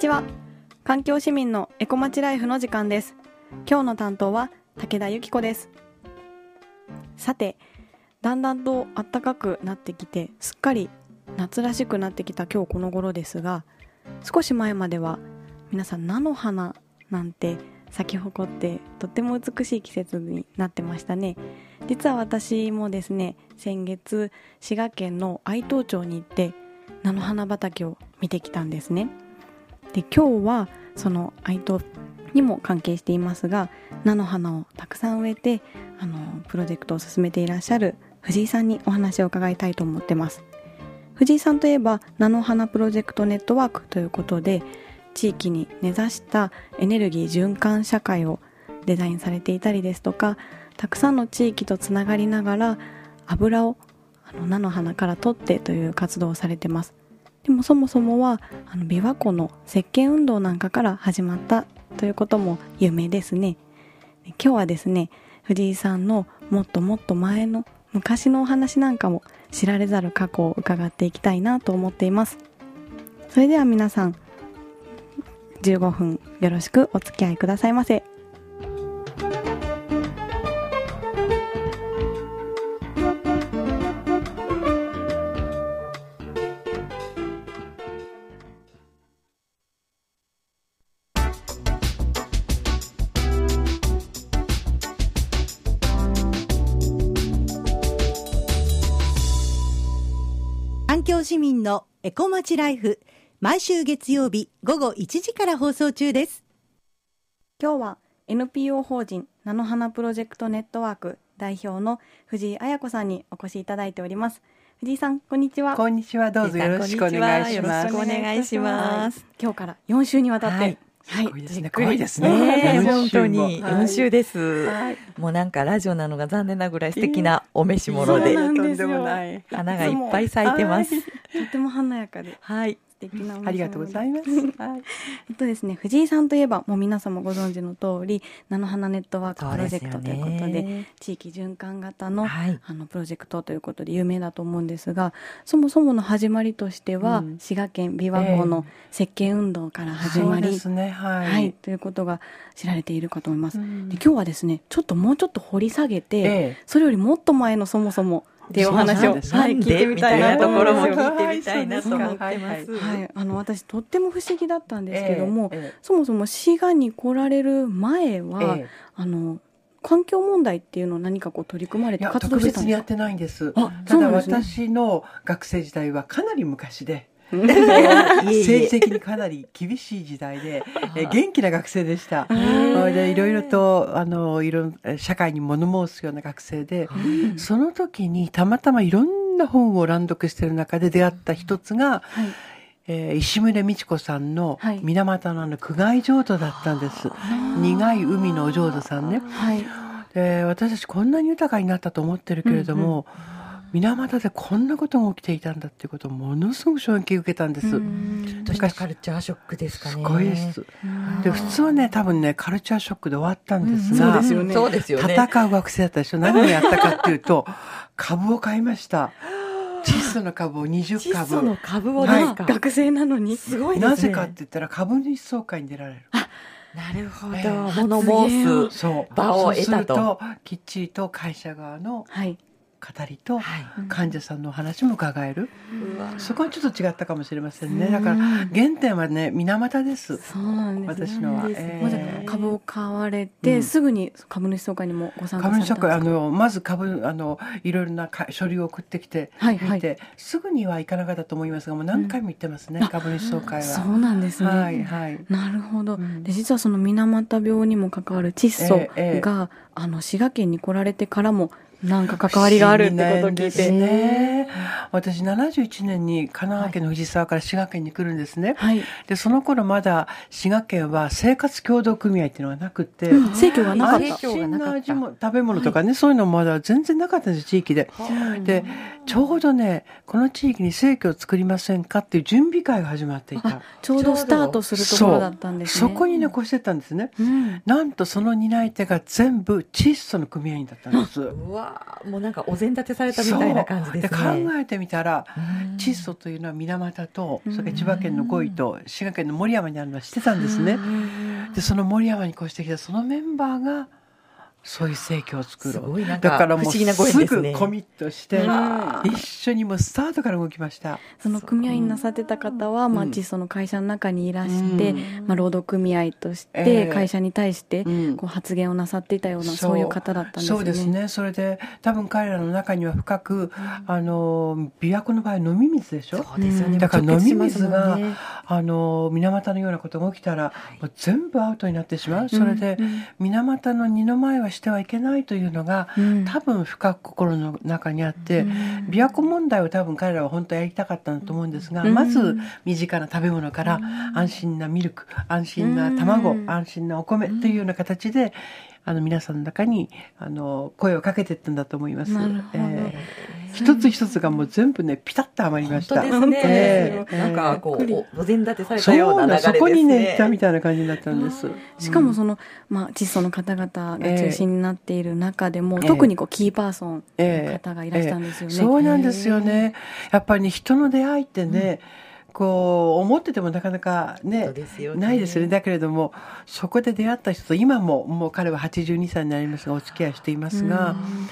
ちは。環境市民のエコまちライフの時間です。今日の担当は武田由紀子です。さて、だんだんと暖かくなってきて、すっかり夏らしくなってきた今日この頃ですが、少し前までは皆さん菜の花なんて咲き誇ってとっても美しい季節になってましたね。実は私もですね、先月滋賀県の愛東町に行って菜の花畑を見てきたんですね。で、今日はその愛東にも関係していますが、菜の花をたくさん植えてプロジェクトを進めていらっしゃる藤井さんにお話を伺いたいと思ってます。藤井さんといえば菜の花プロジェクトネットワークということで、地域に根ざしたエネルギー循環社会をデザインされていたりですとか、たくさんの地域とつながりながら油を菜の花から取ってという活動をされてます。でもそもそもは琵琶湖の石鹸運動なんかから始まったということも有名ですね。今日はですね、藤井さんのもっともっと前の昔のお話なんかも知られざる過去を伺っていきたいなと思っています。それでは皆さん15分よろしくお付き合いくださいませ。 環境市民のエコまちライフ、毎週月曜日午後1時から放送中です。 今日は NPO 法人菜の花プロジェクトネットワーク代表の藤井彩子さんにお越しいただいております。藤井さん、こんにちは。 こんにちは、どうぞよろしくお願いします。 よろしくお願いします。 今日から4週にわたって、 すごいですね。怖いですね。 本当に4週です。もうなんかラジオなのが残念なぐらい素敵なお召し物で、 そうなんですよ。 花がいっぱい咲いてます。 とても華やかで、 はい。 素敵なお召し物で。 ありがとうございます。 ですね、藤井さんといえばもう皆様ご存知の通り、菜の花ネットワークプロジェクトということで、地域循環型の、プロジェクトということで有名だと思うんですが、そもそもの始まりとしては、滋賀県琵琶湖の石鹸運動から始まり、 そうですね、はい、 ということが知られているかと思います。で、今日はですね、もうちょっと掘り下げて、それよりもっと前のそもそもっていうお話を、聞いてみたいなところも聞いてみたいなと思ってます。私とっても不思議だったんですけども、そもそも滋賀に来られる前は、環境問題っていうのを何か取り組まれて活動してたんですか？ 特別にやってないんです。ただ私の学生時代はかなり昔で、政治的にかなり厳しい時代で、元気な学生でした。でいろいろと社会に物申すような学生で、その時にたまたまいろんな本を乱読している中で出会った一つが、石牟礼道子さんの水俣の苦海浄土だったんです。苦い海のお浄土さんね。で、私たちこんなに豊かになったと思ってるけれども、水俣でこんなことが起きていたんだっていうことをものすごく衝撃を受けたんです。 ちょっとしたカルチャーショックですかね。 すごいです。で、普通はね、多分ね、カルチャーショックで終わったんですが、 そうですよね。 戦う学生だったでしょ。何をやったかっていうと、株を買いました。窒素の株を20株。 窒素の株をですか？ 学生なのにすごいですね。 なぜかって言ったら株主総会に出られる。 なるほど。物申す場を得たと。そうすると、 きっちりと会社側の語りと患者さんの話も伺える。そこはちょっと違ったかもしれませんね。だから原点はね、水俣です。 そうなんですね。 私のは。 株を買われて、すぐに株主総会にもご参加されたんですか？ 株主総会、まずいろいろな書類を送ってきて見て、すぐには行かなかったと思いますが、もう何回も行ってますね、株主総会は。 そうなんですね。なるほど。で、実はその水俣病にも関わる窒素が滋賀県に来られてからもなんか関わりがあるってことを聞いて、 ね、私71年に神奈川県の藤沢から滋賀県に来るんですね。で、その頃まだ滋賀県は生活協同組合っていうのがなくて、 生協がなかった。 安心な味も食べ物とかね、そういうのもまだ全然なかったんです、地域で。で、ちょうどね、この地域に生協を作りませんかっていう準備会が始まっていた。 ちょうどスタートするところだったんですね。 そこにね、越してたんですね。なんとその担い手が全部窒素の組合員だったんです。 もうなんかお膳立てされたみたいな感じですね。 で考えてみたら、窒素というのは水俣と、それから千葉県の五井と滋賀県の守山にあるのは知ってたんですね。でその守山に越してきたそのメンバーがそういう生協を作ろう。だからもうすぐコミットして、一緒にもうスタートから動きました。 その組合員なさってた方は、窒素の会社の中にいらして、労働組合として会社に対してこう発言をなさっていたような、そういう方だったんですよね。 そうですね。それで多分彼らの中には深く琵琶湖の場合飲み水でしょ。 そうですよね。 だから飲み水が水俣のようなことが起きたらもう全部アウトになってしまう。それで水俣の二の前はしてはいけないというのが、多分深く心の中にあって、琵琶湖問題を多分彼らは本当はやりたかったんだと思うんですが、まず身近な食べ物から安心なミルク、安心な卵、安心なお米というような形で皆さんの中に声をかけていったんだと思います。一つ一つがもう全部ねピタッとはまりました。 本当ですね。なんかこうお膳立てされたような流れですね。 そこにね行ったみたいな感じになったんです。 しかもその窒素の方々が中心になっている中でも、特にこうキーパーソンの方がいらしたんですよね。 そうなんですよね。やっぱりね人の出会いってね。こう思っててもなかなかねないですよね。だけれどもそこで出会った人と今もう彼は82歳になりますがお付き合いしていますが、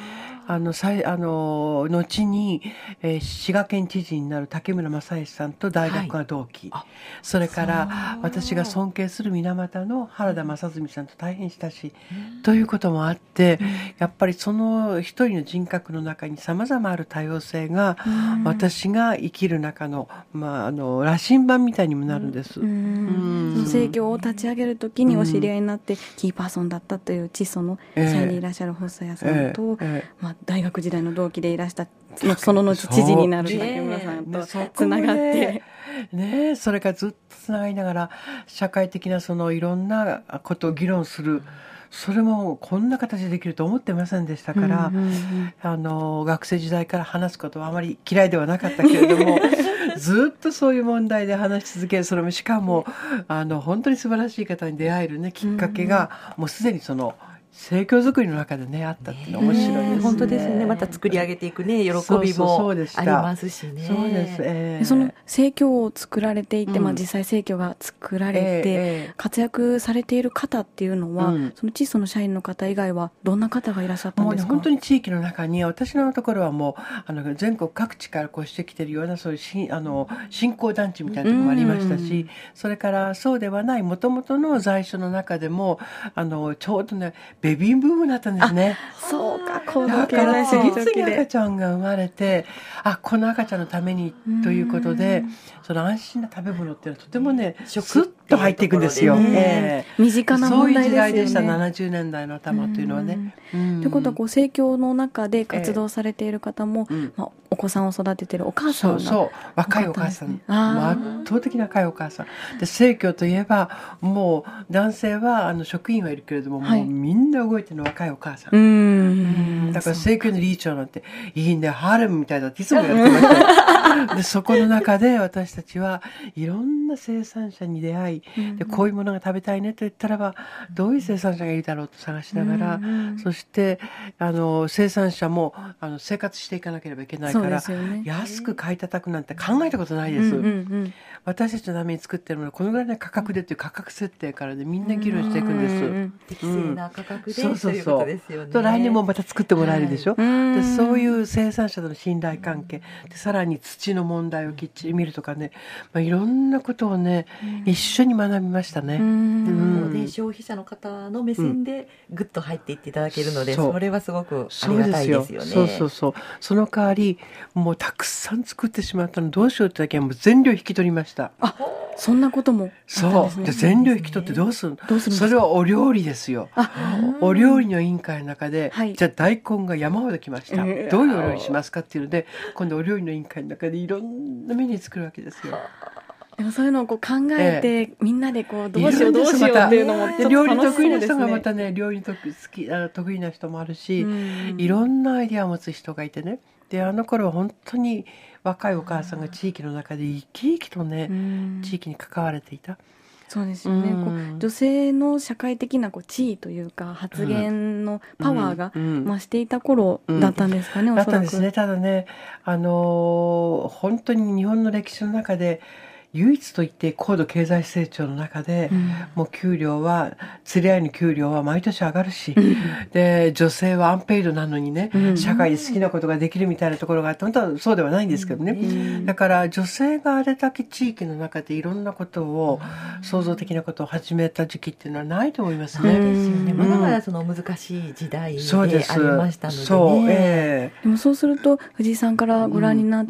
後に、滋賀県知事になる竹村正義さんと大学が同期、それから私が尊敬する水俣の原田正純さんと大変親しい、ということもあって、やっぱりその一人の人格の中にさまざまある多様性が、私が生きる中の、羅針盤みたいにもなるんです。 生協を立ち上げるときにお知り合いになってキーパーソンだったという窒素の社員でいらっしゃる細谷さんと、大学時代の同期でいらしたその後知事になる竹村さんとつながってね、それからずっとつながりながら社会的なそのいろんなことを議論する。それもこんな形でできると思ってませんでしたから、学生時代から話すことはあまり嫌いではなかったけれどもずっとそういう問題で話し続ける。それもしかも本当に素晴らしい方に出会えるねきっかけがもうすでにその生協作りの中でねあったっていうのは面白いですね。 本当ですね。また作り上げていくね喜びもありますしね。 そうです。 その生協を作られていて、実際生協が作られて、活躍されている方っていうのは、その窒素の社員の方以外はどんな方がいらっしゃったんですか？ もうね、本当に地域の中に私のところはもう全国各地から越してきてるようなそういう振興団地みたいなところもありましたし、それからそうではない元々の在所の中でもちょうどねベビーブームになったんですね。 そうか、高度だ経から次済成長期で 々赤ちゃんが生まれて、この赤ちゃんのためにということで、その安心な食べ物っていうのはとてもねスッと入っていくんですよ。 身近な問題ですよね。 そういう時代でした。70年代の頭というのはね。 ということは生協の中で活動されている方も、お子さんを育てているお母さんがそう若いお母さん、圧倒的な若いお母さんで、生協といえばもう男性は職員はいるけれども、もうみんな動いてるの若いお母さん。だから生協の理事長なんていいんだよ、ハーレムみたいだっていつもやってましたでそこの中で私たちはいろんな生産者に出会い、でこういうものが食べたいねと言ったらばどういう生産者がいるだろうと探しながら、そして生産者も生活していかなければいけないから、安く買い叩くなんて考えたことないです。私たちのために作ってるものこのぐらいの価格でという価格設定からでみんな議論していくんです。 適正な価格でということですよね。 と来年もまた作ってもらえるでしょ。でそういう生産者との信頼関係で、さらに土の問題をきっちり見るとかね、いろんなことをね、一緒に学びましたね。 消費者の方の目線でぐっと入っていっていただけるので、それはすごくありがたいですよね。 その代わりもうたくさん作ってしまったのどうしようってだけはもう全量引き取りました。 そんなこともで全量引き取ってどうするの？それはお料理ですよ。お料理の委員会の中で、じゃあ大根が山ほど来ました、どういうお料理しますかっていうので、今度お料理の委員会の中でいろんなメニュー作るわけですよ。 でもそういうのを考えて、みんなでどうしようっていうのもちょっと料理得意な楽しそうですね。 人がまたね、料理得意な人もあるし、いろんなアイデアを持つ人がいてね。で頃は本当に若いお母さんが地域の中で生き生きとね、地域に関われていた。 そうですよね。こう女性の社会的な地位というか発言のパワーが増していた頃だったんですかね、おそらく。 だったんですね。ただね、本当に日本の歴史の中で唯一と言って高度経済成長の中で、もう給料は釣り合いの給料は毎年上がるし、で女性はアンペイドなのにね、社会で好きなことができるみたいなところがあって、本当はそうではないんですけどね、だから女性があれだけ地域の中でいろんなことを、創造的なことを始めた時期っていうのはないと思いますね。 ですよね。まだまだその難しい時代でありましたのでね。 そう、 でもそうすると藤井さんからご覧になって、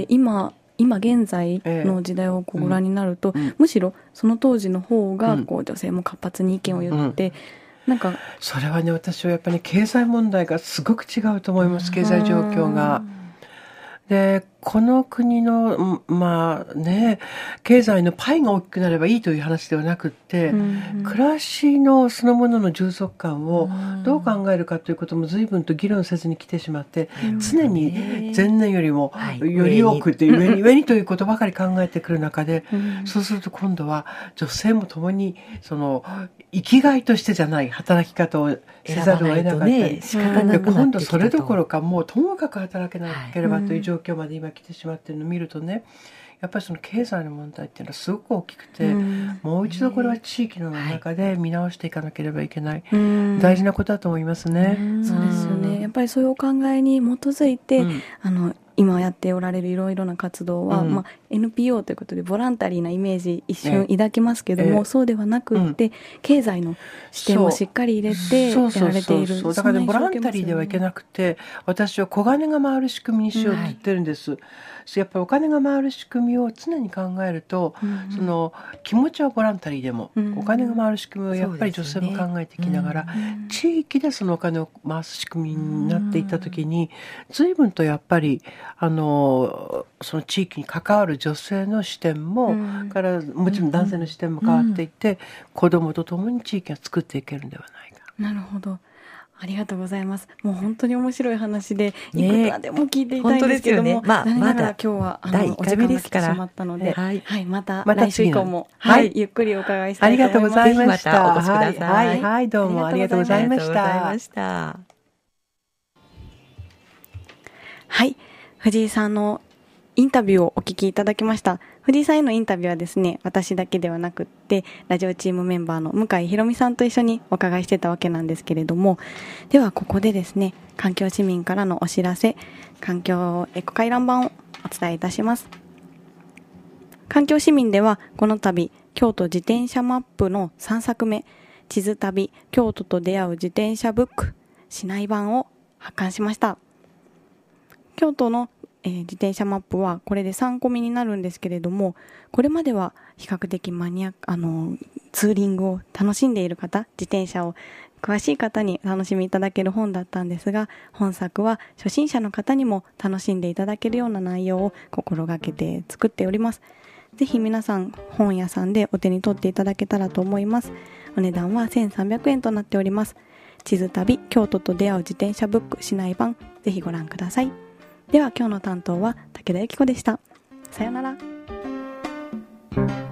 今現在の時代をご覧になると、むしろその当時の方が女性も活発に意見を言って、なんかそれはね、私はやっぱり経済問題がすごく違うと思います。経済状況が。でこの国の経済のパイが大きくなればいいという話ではなくって、暮らしのそのものの充足感をどう考えるかということも随分と議論せずに来てしまって、常に前年よりもより多くって上にということばかり考えてくる中で、そうすると今度は女性も共にその生きがいとしてじゃない働き方をせざるを得なかったり、今度それどころかもうともかく働けなければという状況まで今来てしまっているのを見るとね、やっぱりその経済の問題っていうのはすごく大きくて、もう一度これは地域の中で見直していかなければいけない、大事なことだと思いますね。 そうですよね。やっぱりそういうお考えに基づいて、今やっておられるいろいろな活動は、NPO ということでボランタリーなイメージ一瞬抱きますけども、そうではなくって、経済の視点をしっかり入れてやられている。 だから、ボランタリーではいけなくて、私は小金が回る仕組みにしようって言ってるんです。やっぱりお金が回る仕組みを常に考えると、その気持ちはボランタリーでも、お金が回る仕組みをやっぱり女性も考えていきながら、地域でそのお金を回す仕組みになっていった時に、随分とやっぱりその地域に関わる女性の視点も、からもちろん男性の視点も変わっていって、子供と共に地域が作っていけるんではないか。 なるほど。ありがとうございます。もう本当に面白い話で、いくらでも聞いていたいんですけども、残念ながら今日はお時間が来てしまったので、また来週以降も、ゆっくりお伺いしたいと思います。 ありがとうございました。 またお越しください。 はい、どうもありがとうございました。 はい、藤井さんのインタビューをお聞きいただきました。藤井さんへのインタビューはですね、私だけではなくって、ラジオチームメンバーの向井ひろみさんと一緒にお伺いしてたわけなんですけれども、ではここでですね、環境市民からのお知らせ、環境エコ回覧板をお伝えいたします。環境市民ではこの度、京都自転車マップの3作目、地図旅京都と出会う自転車ブック市内版を発刊しました。京都の自転車マップはこれで3個目になるんですけれども、これまでは比較的マニアツーリングを楽しんでいる方、自転車を詳しい方に楽しみいただける本だったんですが、本作は初心者の方にも楽しんでいただけるような内容を心がけて作っております。ぜひ皆さん本屋さんでお手に取っていただけたらと思います。お値段は1300円となっております。地図旅京都と出会う自転車ブック市内版、ぜひご覧ください。では今日の担当は武田由紀子でした。さようなら。